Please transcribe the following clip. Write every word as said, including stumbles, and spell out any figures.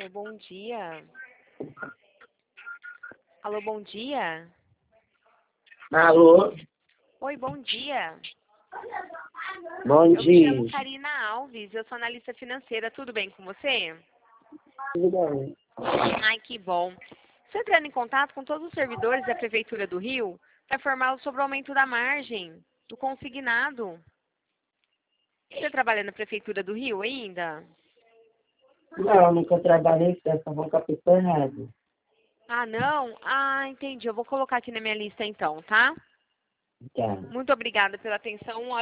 Alô, bom dia. Alô, bom dia. Alô, Oi, bom dia. bom Eu me chamo dia. Karina Alves, eu sou analista financeira. Tudo bem com você? Tudo bem? Ai, que bom. Estou entrando em contato com todos os servidores da Prefeitura do Rio para informá-los sobre o aumento da margem do consignado. Você trabalha na Prefeitura do Rio ainda? Não, nunca trabalhei com essa boca pessoa errada. Ah, não? Ah, entendi. Eu vou colocar aqui na minha lista então, tá? Tá. Muito obrigada pela atenção. Um